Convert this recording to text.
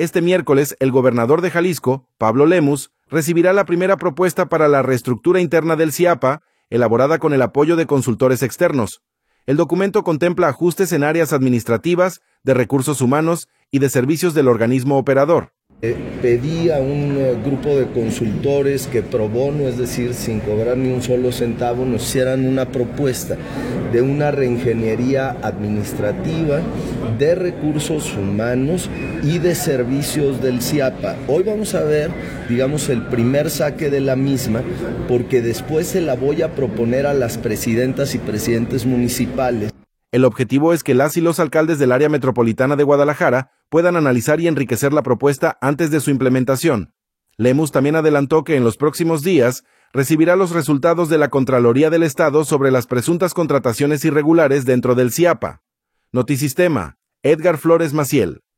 Este miércoles, el gobernador de Jalisco, Pablo Lemus, recibirá la primera propuesta para la reestructura interna del CIAPA, elaborada con el apoyo de consultores externos. El documento contempla ajustes en áreas administrativas, de recursos humanos y de servicios del organismo operador. Pedí a un grupo de consultores que pro bono, es decir, sin cobrar ni un solo centavo, nos hicieran una propuesta de una reingeniería administrativa, de recursos humanos y de servicios del CIAPA. Hoy vamos a ver, digamos, el primer saque de la misma, porque después se la voy a proponer a las presidentas y presidentes municipales. El objetivo es que las y los alcaldes del área metropolitana de Guadalajara puedan analizar y enriquecer la propuesta antes de su implementación. Lemus también adelantó que en los próximos días recibirá los resultados de la Contraloría del Estado sobre las presuntas contrataciones irregulares dentro del CIAPA. Notisistema, Edgar Flores Maciel.